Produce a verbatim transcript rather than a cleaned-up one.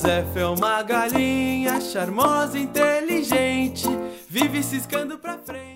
Josefa é uma galinha charmosa e inteligente, vive ciscando pra frente.